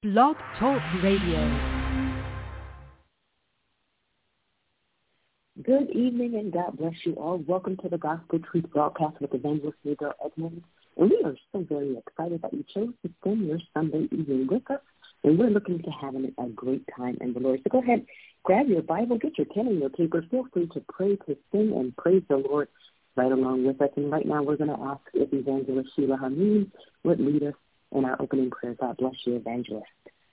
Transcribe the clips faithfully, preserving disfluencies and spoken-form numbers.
Blog Talk Radio. Good evening and God bless you all. Welcome to the Gospel Truth Broadcast with Evangelist Gabriel Edmonds. And we are so very excited that you chose to spend your Sunday evening with us. And we're looking to having a great time in the Lord. So go ahead, grab your Bible, get your pen and your paper. Feel free to pray, to sing, and praise the Lord right along with us. And right now we're going to ask if Evangelist Sheila Hameen would lead us in our opening prayer. God bless you, Evangelist.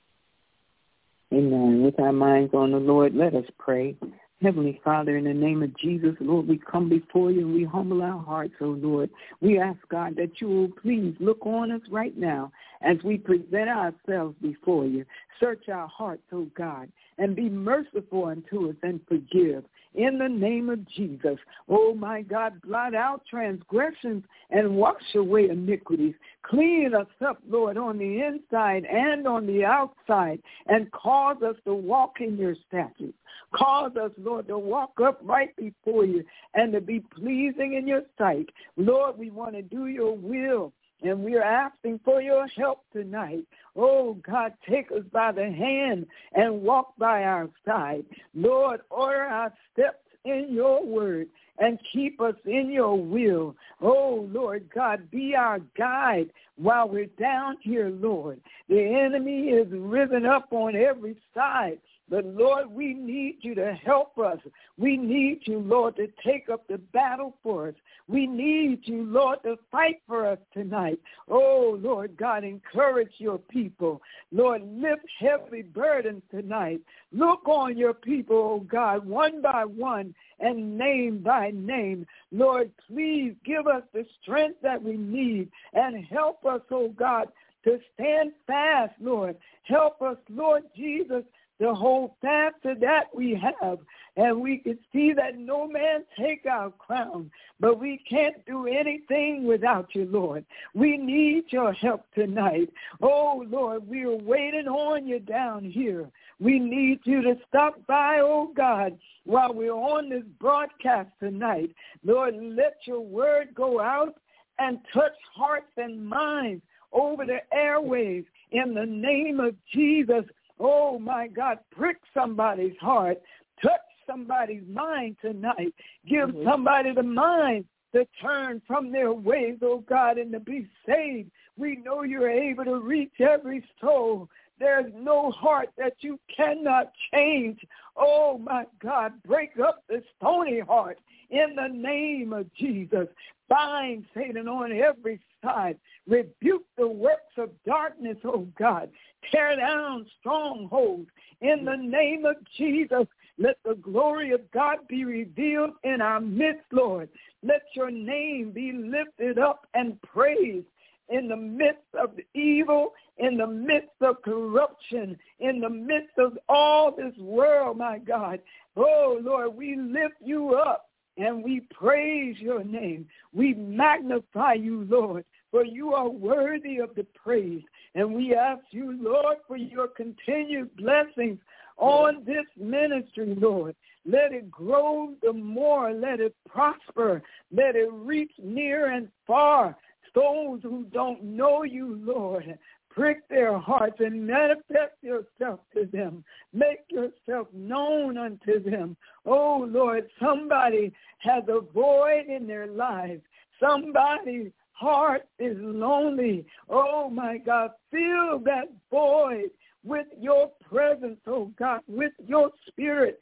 Amen. With our minds on the Lord, let us pray. Heavenly Father, in the name of Jesus, Lord, we come before you and we humble our hearts, oh Lord. We ask, God, that you will please look on us right now as we present ourselves before you. Search our hearts, oh God, and be merciful unto us and forgive. In the name of Jesus, oh my God, blot out transgressions and wash away iniquities. Clean us up, Lord, on the inside and on the outside, and cause us to walk in your statutes. Cause us, Lord, to walk upright before you and to be pleasing in your sight. Lord, we want to do your will. And we are asking for your help tonight. Oh, God, take us by the hand and walk by our side. Lord, order our steps in your word and keep us in your will. Oh, Lord God, be our guide while we're down here, Lord. The enemy is risen up on every side. But, Lord, we need you to help us. We need you, Lord, to take up the battle for us. We need you, Lord, to fight for us tonight. Oh, Lord God, encourage your people. Lord, lift heavy burdens tonight. Look on your people, oh God, one by one and name by name. Lord, please give us the strength that we need and help us, oh God, to stand fast, Lord. Help us, Lord Jesus, to hold fast to that we have. And we can see that no man take our crown, but we can't do anything without you, Lord. We need your help tonight. Oh, Lord, we are waiting on you down here. We need you to stop by, oh God, while we're on this broadcast tonight. Lord, let your word go out and touch hearts and minds over the airwaves in the name of Jesus. Oh, my God, prick somebody's heart. Touch somebody's mind tonight. Give mm-hmm. somebody the mind to turn from their ways, oh God, and to be saved. We know you're able to reach every soul. There's no heart that you cannot change. Oh, my God, break up the stony heart in the name of Jesus. Bind Satan on every side. Rebuke the works of darkness, oh God. Tear down strongholds in the name of Jesus. Let the glory of God be revealed in our midst, Lord. Let your name be lifted up and praised in the midst of evil, in the midst of corruption, in the midst of all this world, my God. Oh, Lord, we lift you up and we praise your name. We magnify you, Lord, for you are worthy of the praise. And we ask you, Lord, for your continued blessings on this ministry, Lord. Let it grow the more. Let it prosper. Let it reach near and far. Those who don't know you, Lord, prick their hearts and manifest yourself to them. Make yourself known unto them. Oh, Lord, somebody has a void in their lives. Somebody's heart is lonely. Oh, my God, fill that void with your presence, oh God, with your spirit.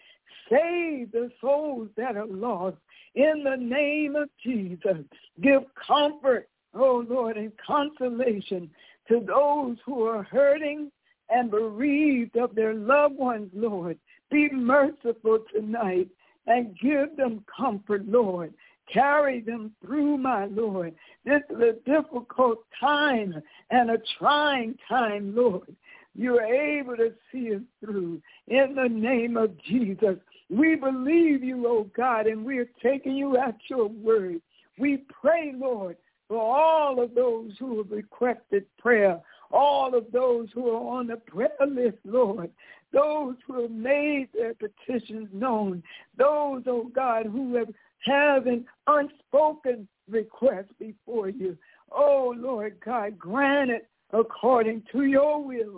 Save the souls that are lost in the name of Jesus. Give comfort, oh Lord, and consolation to those who are hurting and bereaved of their loved ones, Lord. Be merciful tonight and give them comfort, Lord. Carry them through, my Lord. This is a difficult time and a trying time, Lord. You're able to see us through. In the name of Jesus, we believe you, oh God, and we're taking you at your word. We pray, Lord, for all of those who have requested prayer, all of those who are on the prayer list, Lord, those who have made their petitions known, those, oh God, who have have an unspoken request before you. Oh, Lord God, grant it according to your will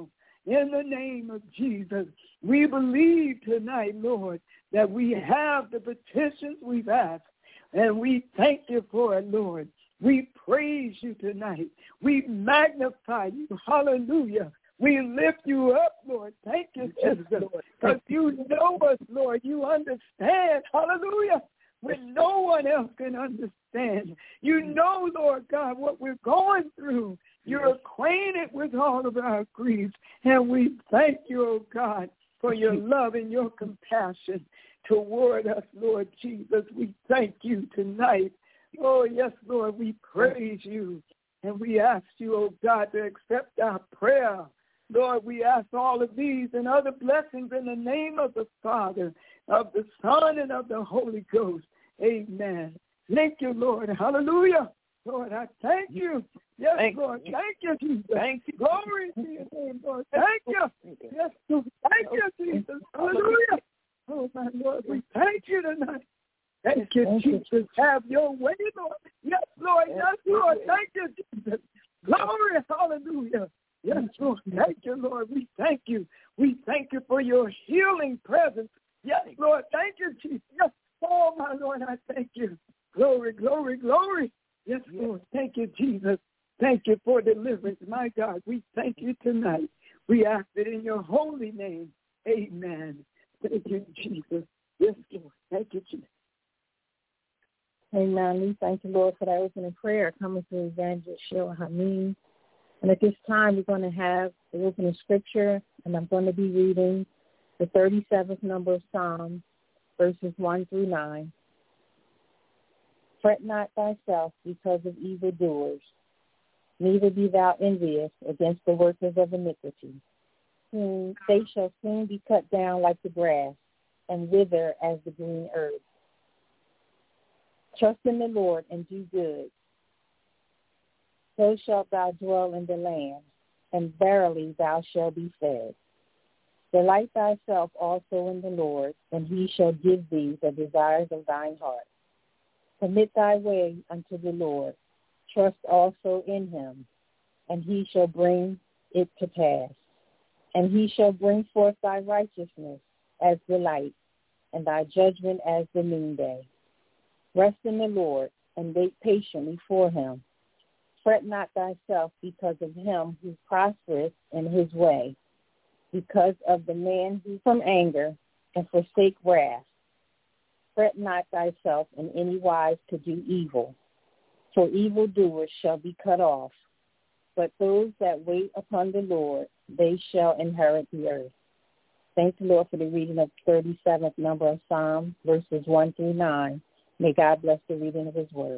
in the name of Jesus. We believe tonight, Lord, that we have the petitions we've asked, and we thank you for it, Lord. We praise you tonight. We magnify you. Hallelujah. We lift you up, Lord. Thank you, Jesus, because you know us, Lord. You understand. Hallelujah. When no one else can understand. You know, Lord God, what we're going through. You're acquainted with all of our griefs. And we thank you, oh God, for your love and your compassion toward us, Lord Jesus. We thank you tonight. Oh, yes, Lord, we praise you. And we ask you, oh God, to accept our prayer. Lord, we ask all of these and other blessings in the name of the Father, of the Son, and of the Holy Ghost. Amen. Thank you, Lord. Hallelujah. Lord, I thank you. Yes, thank Lord. You. Thank you, Jesus. Thank you. Glory to your name, Lord. Thank you. Yes, Lord. Thank you, Jesus. Hallelujah. Oh, my Lord, we thank you tonight. Thank you, thank Jesus. You. Have your way, Lord. Yes, Lord. Yes, Lord. Thank you, Jesus. Glory. Hallelujah. Yes, Lord. Thank you, Lord. We thank you. We thank you for your healing presence. Yes, Lord. Thank you, Jesus. Yes. Oh, my Lord, I thank you. Glory, glory, glory. Yes, Lord. Thank you, Jesus. Thank you for deliverance. My God, we thank you tonight. We ask it in your holy name. Amen. Thank you, Jesus. Yes, Lord. Thank you, Jesus. Amen. We thank you, Lord, for that opening prayer coming through Evangelist Sheila Hameen. And at this time, we're going to have the opening scripture, and I'm going to be reading the thirty-seventh number of Psalms, verses one through nine. Fret not thyself because of evildoers, neither be thou envious against the workers of iniquity, whom they shall soon be cut down like the grass, and wither as the green herb. Trust in the Lord and do good. So shalt thou dwell in the land, and verily thou shalt be fed. Delight thyself also in the Lord, and he shall give thee the desires of thine heart. Commit thy way unto the Lord. Trust also in him, and he shall bring it to pass. And he shall bring forth thy righteousness as the light, and thy judgment as the noonday. Rest in the Lord, and wait patiently for him. Fret not thyself because of him who prospereth in his way, because of the man who from anger and forsake wrath. Fret not thyself in any wise to do evil, for evildoers shall be cut off. But those that wait upon the Lord, they shall inherit the earth. Thank the Lord for the reading of the thirty-seventh number of Psalms, verses one through nine. May God bless the reading of his word.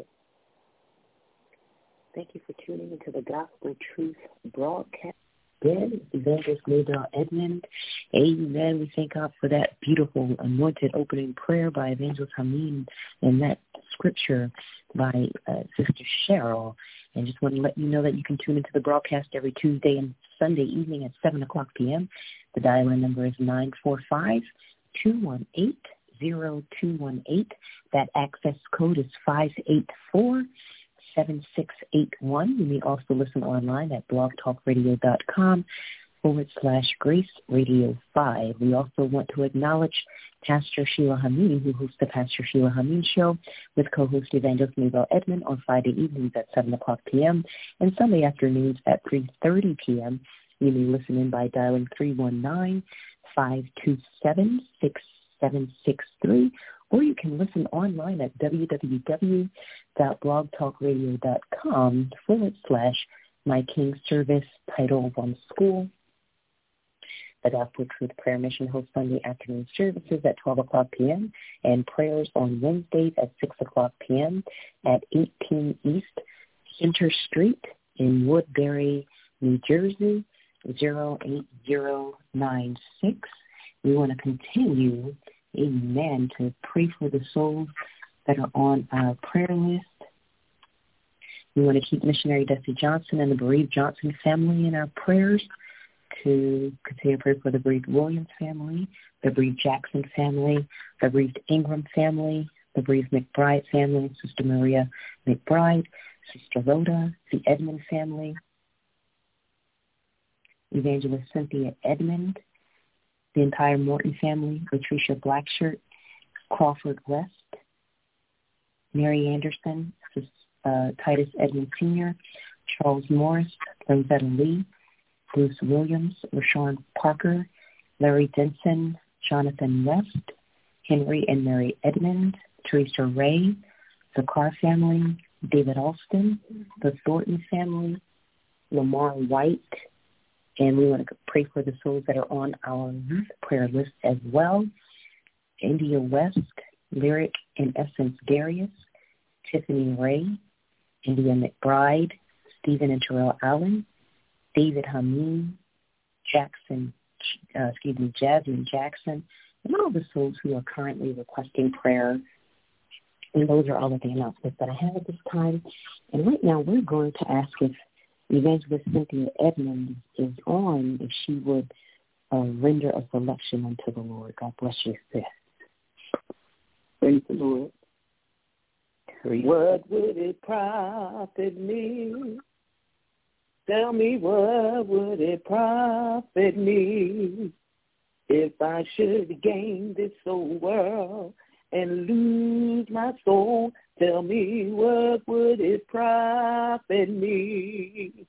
Thank you for tuning into the Gospel Truth broadcast. Again, Evangelist Maybell Edmond. Amen. We thank God for that beautiful anointed opening prayer by Evangelist Hameen and that scripture by uh, Sister Cheryl. And just want to let you know that you can tune into the broadcast every Tuesday and Sunday evening at seven o'clock p.m. The dial-in number is nine four five, two one eight, zero two one eight. That access code is five eight four, seven six eight one. You may also listen online at blogtalkradio.com forward slash Grace Radio five. We also want to acknowledge Pastor Sheila Hameen, who hosts the Pastor Sheila Hameen Show with co-host Evangelist Maybell Edmond on Friday evenings at seven o'clock p.m. and Sunday afternoons at three thirty p.m. You may listen in by dialing three one nine, five two seven, six seven six three, or you can listen online at www.blogtalkradio.com forward slash My King Service Title One School. The Gospel Truth Prayer Mission hosts Sunday afternoon services at twelve o'clock p.m. and prayers on Wednesdays at six o'clock p.m. at eighteen East Center Street in Woodbury, New Jersey, zero eight zero nine six. We want to continue, amen, to pray for the souls that are on our prayer list. We want to keep missionary Dusty Johnson and the bereaved Johnson family in our prayers, to continue to pray for the bereaved Williams family, the bereaved Jackson family, the bereaved Ingram family, the bereaved McBride family, Sister Maria McBride, Sister Rhoda, the Edmond family. Evangelist Cynthia Edmond, the entire Morton family, Patricia Blackshirt, Crawford West, Mary Anderson, uh, Titus Edmond Senior, Charles Morris, Rosetta Lee, Bruce Williams, Rashawn Parker, Larry Denson, Jonathan West, Henry and Mary Edmond, Teresa Ray, the Carr family, David Alston, the Thornton family, Lamar White, and we want to pray for the souls that are on our youth prayer list as well. India West, Lyric and Essence Darius, Tiffany Ray, India McBride, Stephen and Terrell Allen, David Hameen, Jackson, uh, excuse me, Jasmine Jackson, and all the souls who are currently requesting prayer. And those are all of the announcements that I have at this time. And right now we're going to ask if Evangelist Cynthia Edmond is on, if she would uh, render a selection unto the Lord. God bless you, sis. Praise the Lord. What would it profit me? Tell me, what would it profit me if I should gain this whole world and lose my soul? Tell me, what would it profit me?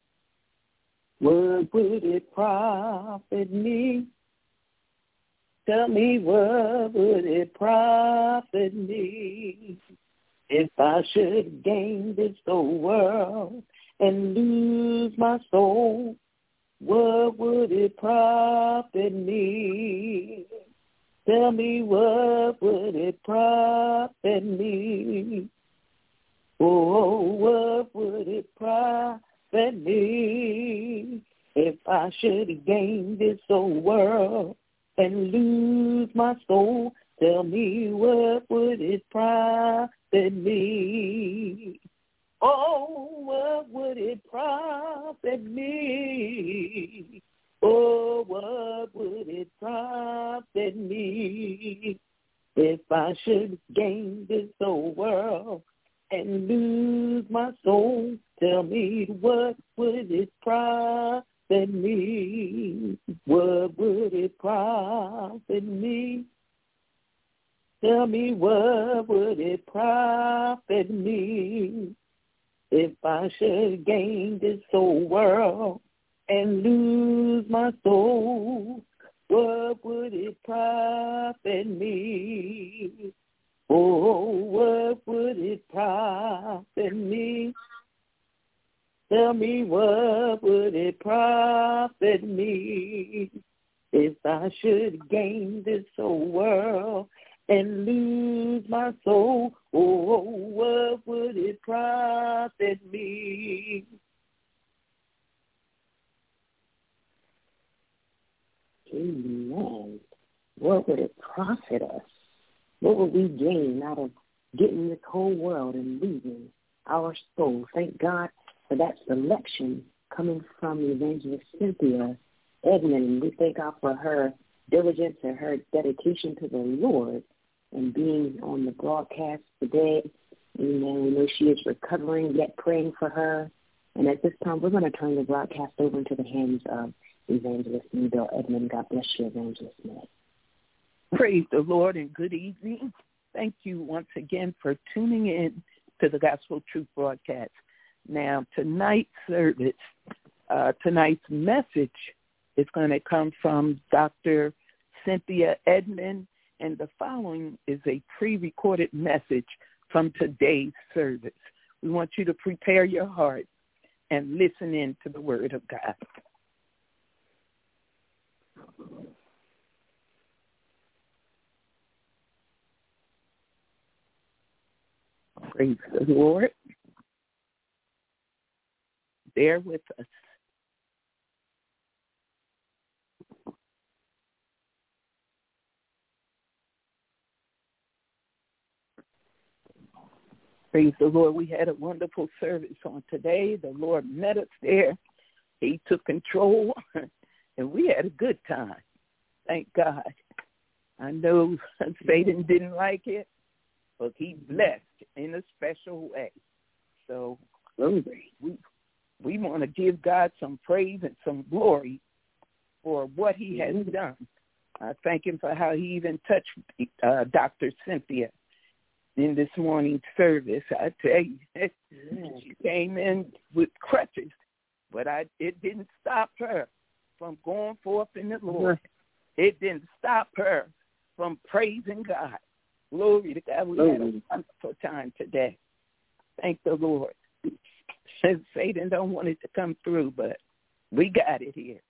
What would it profit me? Tell me, what would it profit me if I should gain this whole world and lose my soul? What would it profit me? Tell me, what would it profit me? Oh, what would it profit me if I should gain this whole world and lose my soul? Tell me, what would it profit me? Oh, what would it profit me? Oh, what would it profit me if I should gain this whole world and lose my soul? Tell me, what would it profit me? What would it profit me? Tell me, what would it profit me if I should gain this whole world and lose my soul? What would it profit me? Oh, what would it profit me? Tell me, what would it profit me if I should gain this whole world and lose my soul? Oh, what would it profit me? Amen. What would it profit us? What would we gain out of getting this whole world and losing our soul? Thank God for that selection coming from Evangelist Cynthia Edmond. We thank God for her diligence and her dedication to the Lord and being on the broadcast today. Amen. We know she is recovering, yet praying for her. And at this time, we're going to turn the broadcast over into the hands of Evangelist Maybelle Edmond. God bless you, Evangelist May. Praise the Lord and good evening. Thank you once again for tuning in to the Gospel Truth broadcast. Now, tonight's service, uh, tonight's message is going to come from Doctor Cynthia Edmond, and the following is a pre-recorded message from today's service. We want you to prepare your heart and listen in to the Word of God. Praise the Lord. Bear with us. Praise the Lord. We had a wonderful service on today. The Lord met us there. He took control, and we had a good time. Thank God. I know Satan didn't like it, but he blessed in a special way. So we, we want to give God some praise and some glory for what he has done. I thank him for how he even touched uh, Doctor Cynthia in this morning's service. I tell you, she came in with crutches, but I, it didn't stop her from going forth in the Lord. It didn't stop her from praising God. Glory to God. We had a wonderful time today. Thank the Lord. Satan don't want it to come through, but we got it here.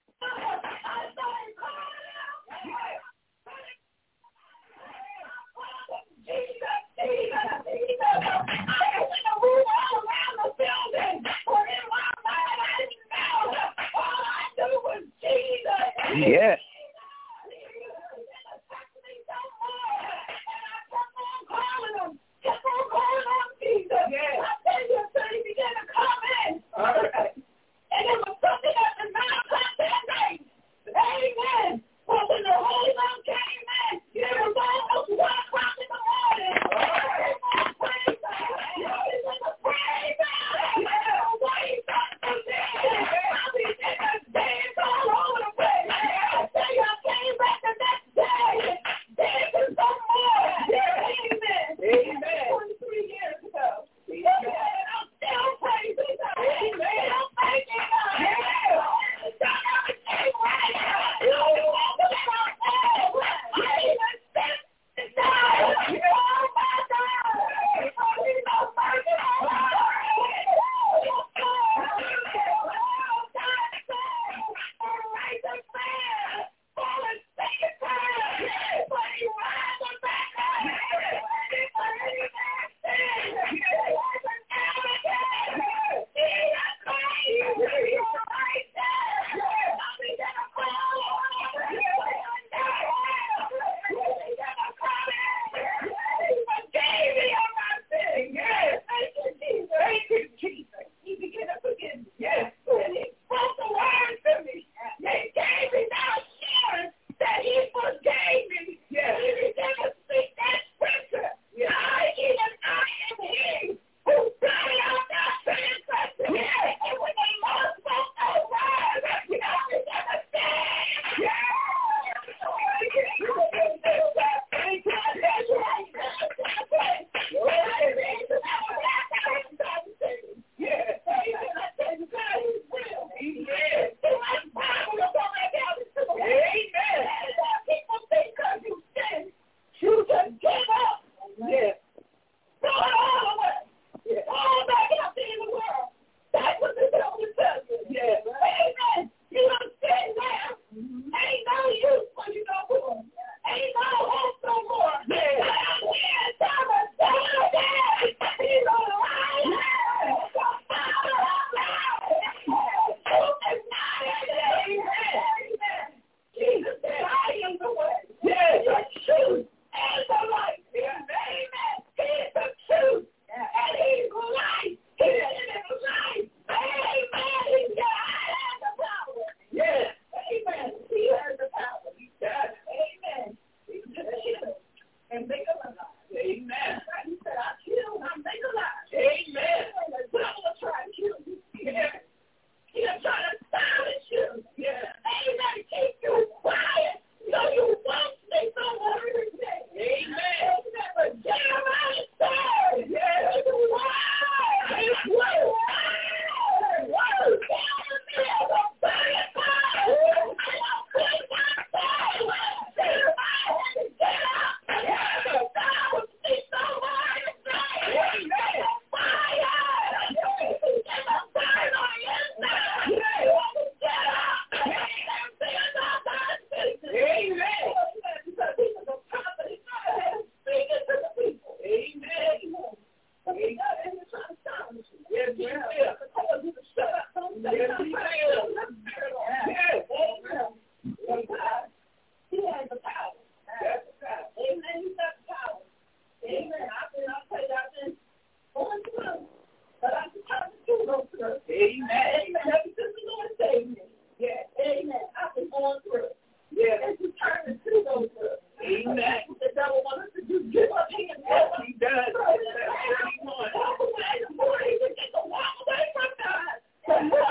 Yes. All right. And it was something at the nine o'clock that night. Amen. But when the Holy Ghost came in, it was almost one o'clock in the morning. Amen. Praise God. Praise God. Praise God. Praise God. I mean, they just danced all over the place. I tell you, I came back the next day, dancing some more. Amen. Amen. twenty-three years ago. Amen. I'm still praising God. Amen. I'm thanking God. Amen. God, everything right now. You walk around there. I even said to God, oh my God. He's so merciful. Yes, and he spoke the word to me. They gave me that assurance that he forgave me. Yes. He began to speak that scripture. Yes. I even I am he who blotted out that transgression. Yes. And when the Lord spoke those words, I began to sing. Yes. You just give up. Yes. Throw it all away. Yes. All back out there in the world. That's what the devil tells you. Yes. Amen. You don't sit there. Mm-hmm. Ain't no use for you no more. Ain't no hope no more. Yes. Yes. I'm a devil there. He's on the line. Yes. Amen. Jesus said, I am the way. Yes. Your truth. And the light. Amen. He's the truth. And he's light. He is light. Amen. He has the power. Yes. Amen. He has the power. He does. Amen. He can kill and make alive. Amen. He said, I kill and I make alive. Amen. The devil will try to kill you. Yes. He'll try to silence you. Yes. Amen. Keep you quiet. So you won't say so every day. Amen. But Jeremiah said, yes, why? It's word. Word. Amen.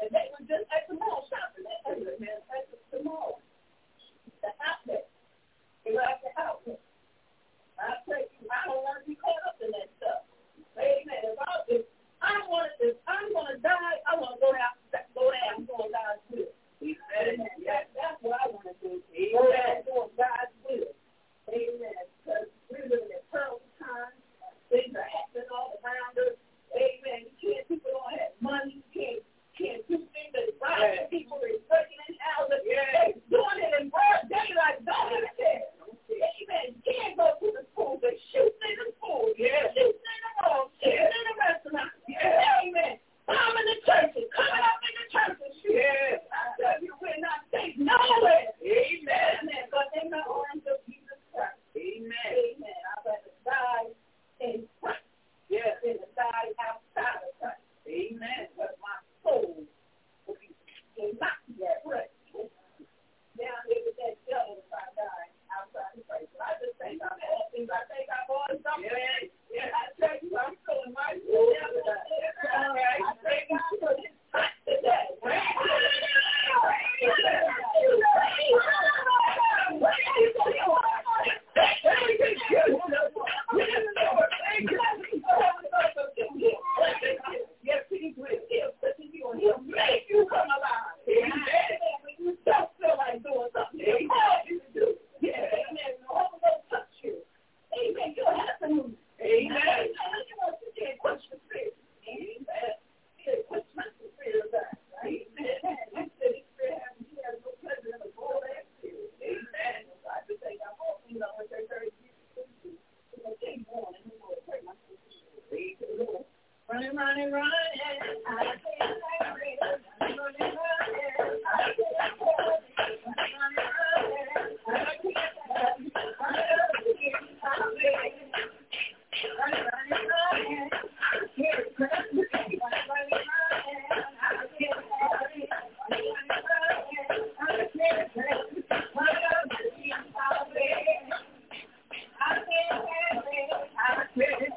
And they were just at the mall shopping. They were at the mall. The outlet. They were at the outlet. I tell you, I don't want to be caught up in that stuff. Amen. If I, if I want to, if I'm going to die, I want to go down, go down, go God's will. Amen. That, that's what I want to do. Go down, go God's will. Amen. Because we're living in terrible times. Things are happening all around us. Amen. You can't, people don't have money. You can't, can't do things that robbing people. They're breaking in houses. They're doing it in broad daylight. Don't even care. Amen. You can't go to the school. They shoot in the school. Yeah. Shoot in the road. Shoot in the restaurant. Yeah. Amen. Come in the churches. Coming up in the churches. Yeah. I tell you, we're not safe nowhere. Amen. Amen. But in the arms of Jesus Christ. Amen. Amen. I'd rather die in Christ. Yeah. Than to die outside of Christ. Amen. But my soul will be not yet right. Down here with that devil if I die outside of Christ. But I just think I'm happy. I think I'm on something. Yeah. Yeah. I tell you, I'm feeling my soul. All right. I thank God for this touch today. Yes, he will. He'll make you come alive. When you don't feel like doing something, he'll call you to do. Yeah, amen. The Holy Ghost touch you. Amen. You'll have to move. Amen. You can't push the spirit. Amen. You can't push my spirit aside. Amen. He said he has no pleasure in the bowl of that spirit. Amen. I just think I'm all, you know, when they're very busy. Keep going in the Lord. Pray my spirit. Running, running, running. I can't hurry. Running, running, running. I can't hurry. Running, running, running. I can't hurry. Running, running, running. I can't hurry. Running, running, running. I can't hurry. Running, running, running. I can't hurry. I can't hurry. I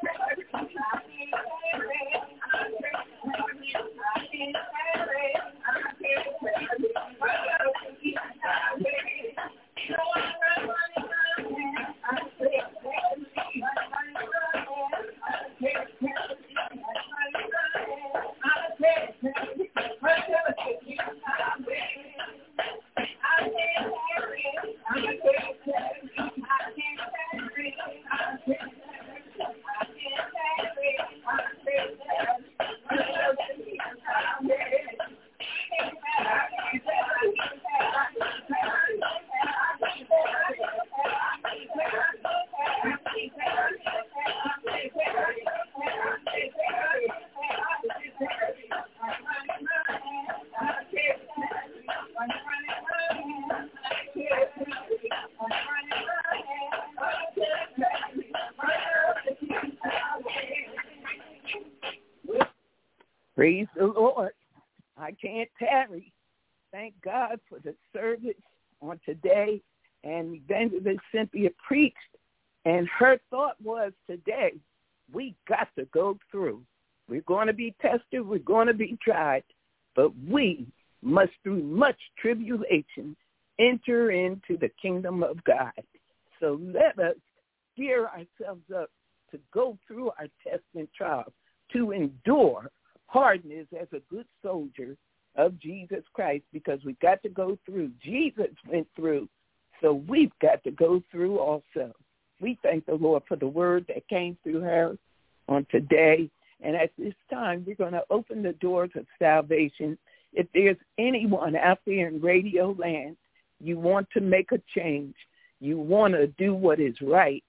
Praise the Lord. I can't tarry. Thank God for the service on today. And Evangelist Cynthia preached, and her thought was today, we got to go through. We're going to be tested. We're going to be tried. But we must, through much tribulation, enter into the kingdom of God. So let us gear ourselves up to go through our tests and trials, to endure hardness as a good soldier of Jesus Christ, because we got to go through. Jesus went through, so we've got to go through also. We thank the Lord for the word that came through her on today. And at this time, we're going to open the doors of salvation. If there's anyone out there in radio land, you want to make a change, you want to do what is right,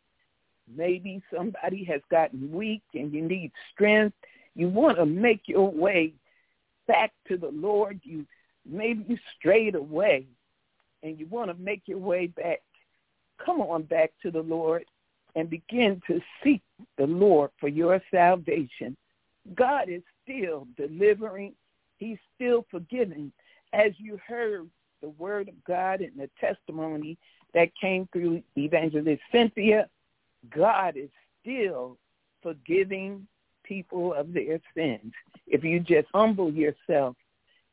maybe somebody has gotten weak and you need strength, you want to make your way back to the Lord, you maybe you strayed away and you want to make your way back, come on back to the Lord and begin to seek the Lord for your salvation. God is still delivering. He's still forgiving. As you heard the word of God and the testimony that came through Evangelist Cynthia, God is still forgiving people of their sins. If you just humble yourself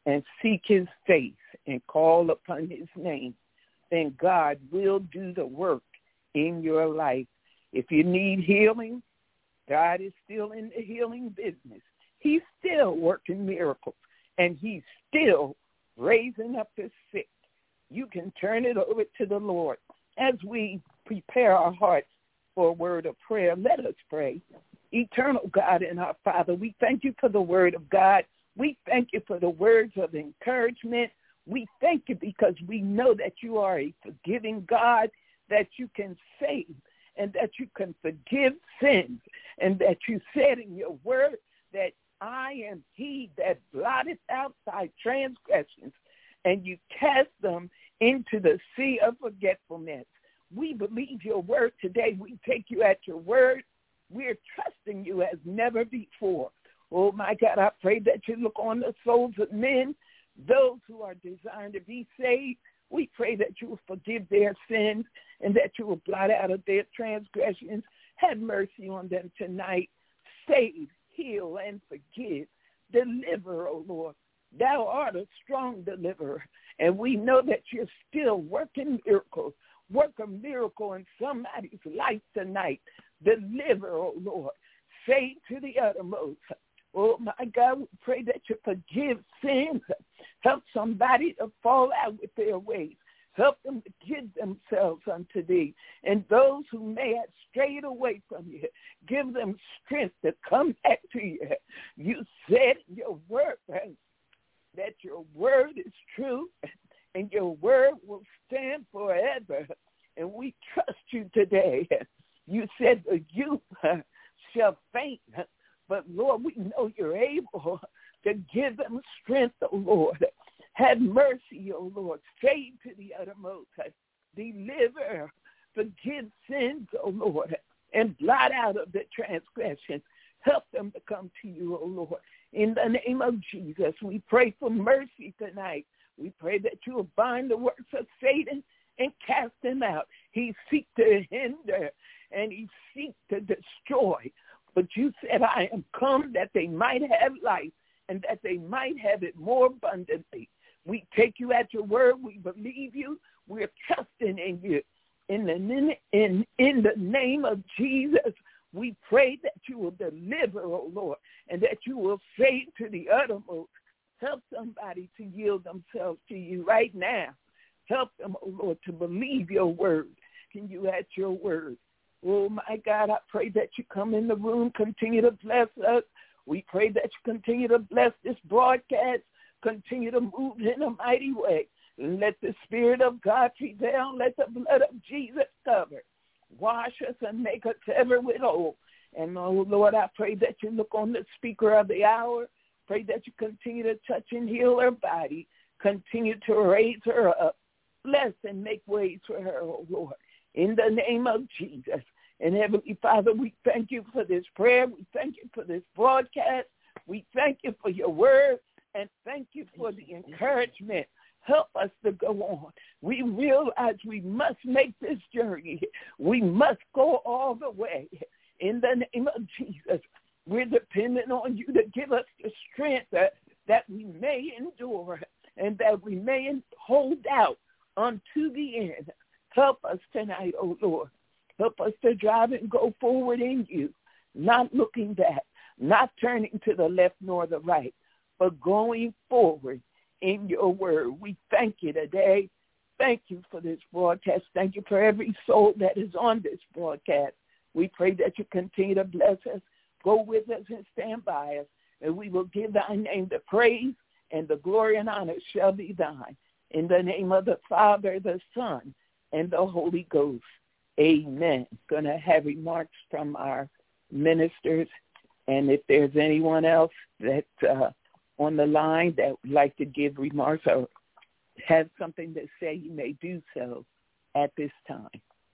and seek his face and call upon his name, then God will do the work in your life. If you need healing, God is still in the healing business. He's still working miracles, and he's still raising up the sick. You can turn it over to the Lord. As we prepare our hearts for a word of prayer, let us pray. Eternal God and our Father, we thank you for the word of God. We thank you for the words of encouragement. We thank you because we know that you are a forgiving God, that you can save, and that you can forgive sins, and that you said in your word that I am he that blotteth out thy transgressions, and you cast them into the sea of forgetfulness. We believe your word today. We take you at your word. We're trusting you as never before. Oh, my God, I pray that you look on the souls of men, those who are designed to be saved. We pray that you will forgive their sins and that you will blot out of their transgressions. Have mercy on them tonight. Save, heal, and forgive. Deliver, O Lord. Thou art a strong deliverer, and we know that you're still working miracles. Work a miracle in somebody's life tonight. Deliver, O Lord. Save to the uttermost. Oh, my God, we pray that you forgive sins. Help somebody to fall out with their ways. Help them to give themselves unto thee. And those who may have strayed away from you, give them strength to come back to you. You said in your word that your word is true and your word will stand forever. And we trust you today. You said the youth shall faint, but Lord, we know you're able to give them strength, O Lord. Have mercy, O Lord. Save to the uttermost. Deliver. Forgive sins, O Lord, and blot out of the transgressions. Help them to come to you, O Lord. In the name of Jesus, we pray for mercy tonight. We pray that you will bind the works of Satan and cast him out. He seeks to hinder and he seeks to destroy. But you said, I am come that they might have life and that they might have it more abundantly. We take you at your word. We believe you. We're trusting in you. In the, in, in the name of Jesus, we pray that you will deliver, oh Lord, and that you will save to the uttermost. Help somebody to yield themselves to you right now. Help them, oh Lord, to believe your word. Can you at your word? Oh, my God, I pray that you come in the room, continue to bless us. We pray that you continue to bless this broadcast, continue to move in a mighty way. Let the Spirit of God prevail. Let the blood of Jesus cover. Wash us and make us ever whole. And, oh, Lord, I pray that you look on the speaker of the hour. Pray that you continue to touch and heal her body. Continue to raise her up. Bless and make ways for her, oh, Lord, in the name of Jesus. And, Heavenly Father, we thank you for this prayer. We thank you for this broadcast. We thank you for your word. And thank you for the encouragement. Help us to go on. We realize we must make this journey. We must go all the way. In the name of Jesus, we're dependent on you to give us the strength that, that we may endure and that we may hold out unto the end. Help us tonight, oh Lord. Help us to drive and go forward in you, not looking back, not turning to the left nor the right, but going forward in your word. We thank you today. Thank you for this broadcast. Thank you for every soul that is on this broadcast. We pray that you continue to bless us, go with us, and stand by us. And we will give thy name the praise, and the glory and honor shall be thine. In the name of the Father, the Son, and the Holy Ghost. Amen. Going to have remarks from our ministers. And if there's anyone else that uh, on the line that would like to give remarks or have something to say, you may do so at this time.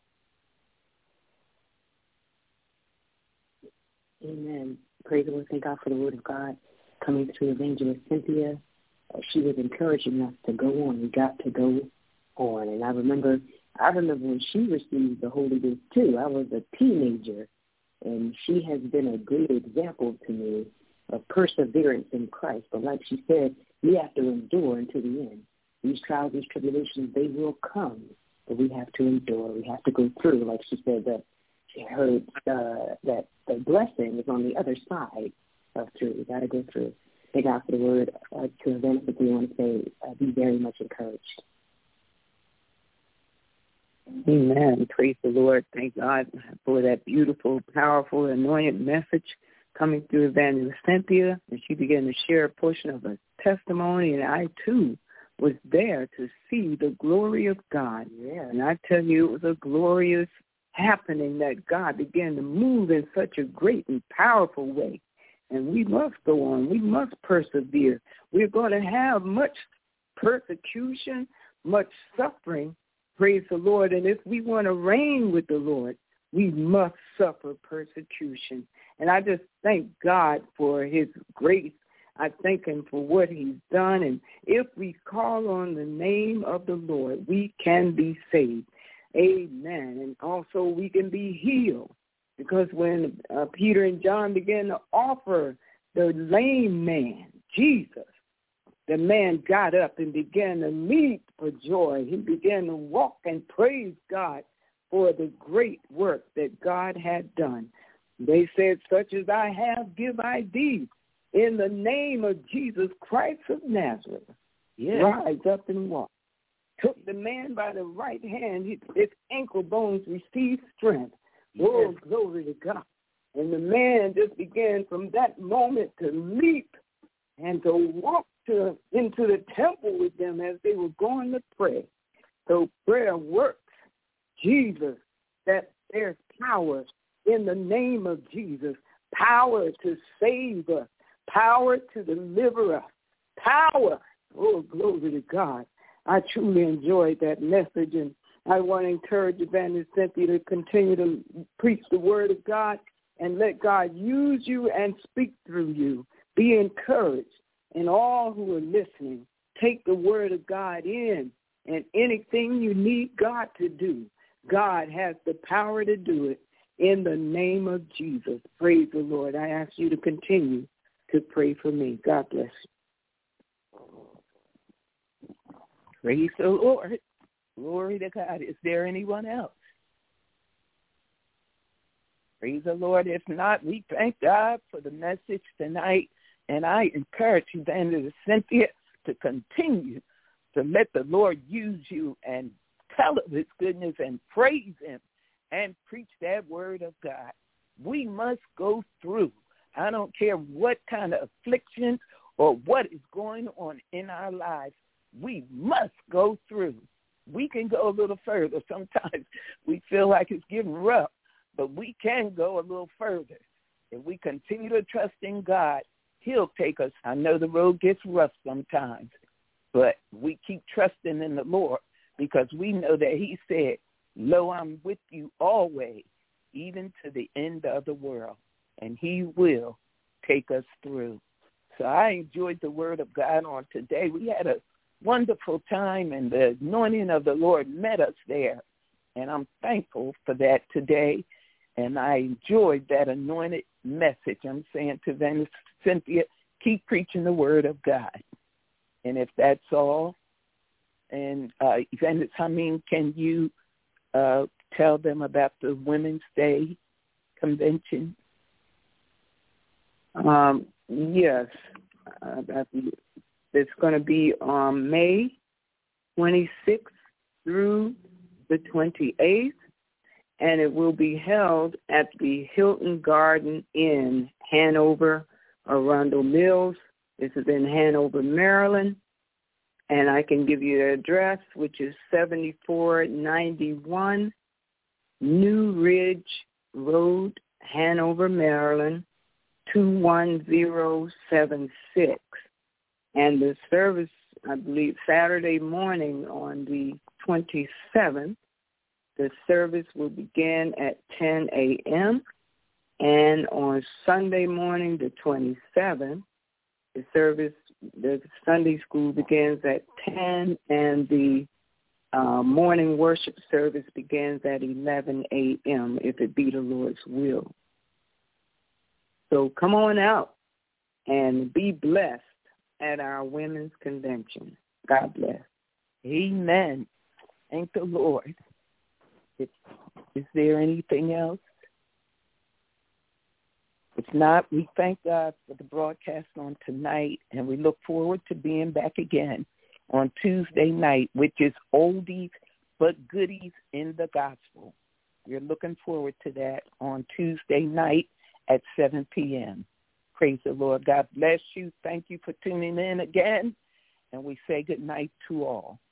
Amen. Praise the Lord. Thank God for the word of God coming through Evangelist Cynthia. Uh, she was encouraging us to go on. We got to go on. And I remember, I remember when she received the Holy Ghost too. I was a teenager, and she has been a great example to me of perseverance in Christ. But like she said, We have to endure until the end. These trials, these tribulations, they will come, but we have to endure. We have to go through. Like she said, that she heard uh, that the blessing is on the other side of through. We got to go through. Thank God for the word. Uh, to events that we want to say, uh, be very much encouraged. Amen. Praise the Lord. Thank God for that beautiful, powerful, anointed message coming through Evangelist Cynthia. And she began to share a portion of her testimony, and I, too, was there to see the glory of God. Yeah. And I tell you, it was a glorious happening that God began to move in such a great and powerful way. And we must go on. We must persevere. We're going to have much persecution, much suffering, praise the Lord. And if we want to reign with the Lord, we must suffer persecution. And I just thank God for his grace. I thank him for what he's done. And if we call on the name of the Lord, we can be saved. Amen. And also we can be healed. Because when uh, Peter and John began to offer the lame man, Jesus, the man got up and began to leap for joy. He began to walk and praise God for the great work that God had done. They said, such as I have, give I thee. In the name of Jesus Christ of Nazareth, yes. Rise up and walk. Took the man by the right hand. His ankle bones received strength. Oh, glory to God. And the man just began from that moment to leap and to walk to into the temple with them as they were going to pray. So prayer works. Jesus, that there's power in the name of Jesus, power to save us, power to deliver us, power. Oh, glory to God. I truly enjoyed that message, and I want to encourage Evangelist Cynthia to continue to preach the word of God and let God use you and speak through you. Be encouraged. And all who are listening, take the word of God in, and anything you need God to do, God has the power to do it in the name of Jesus. Praise the Lord. I ask you to continue to pray for me. God bless you. Praise the Lord. Glory to God. Is there anyone else? Praise the Lord. If not, we thank God for the message tonight. And I encourage Evangelist Cynthia to continue to let the Lord use you and tell of his goodness and praise him and preach that word of God. We must go through. I don't care what kind of affliction or what is going on in our lives. We must go through. We can go a little further. Sometimes we feel like it's getting rough, but we can go a little further. If we continue to trust in God, he'll take us. I know the road gets rough sometimes, but we keep trusting in the Lord because we know that he said, lo, I'm with you always, even to the end of the world, and he will take us through. So I enjoyed the word of God on today. We had a wonderful time, and the anointing of the Lord met us there, and I'm thankful for that today, and I enjoyed that anointed message. I'm saying to Evangelist Cynthia, keep preaching the word of God. And if that's all, and uh, Evangelist Hameen, can you uh, tell them about the Women's Day convention? Um, yes. Uh, it's going to be on May twenty-sixth through the twenty-eighth, and it will be held at the Hilton Garden Inn, Hanover, Arundel Mills. This is in Hanover, Maryland. And I can give you the address, which is seventy-four ninety-one New Ridge Road, Hanover, Maryland, two one zero seven six. And the service, I believe, Saturday morning on the twenty-seventh, the service will begin at ten a.m., and on Sunday morning, the twenty-seventh, the service, the Sunday school begins at ten, and the uh, morning worship service begins at eleven a.m., if it be the Lord's will. So come on out and be blessed at our women's convention. God bless. Amen. Thank the Lord. Is, is there anything else? If not, we thank God for the broadcast on tonight, and we look forward to being back again on Tuesday night, which is oldies but goodies in the gospel. We're looking forward to that on Tuesday night at seven p.m. Praise the Lord. God bless you. Thank you for tuning in again, and we say good night to all.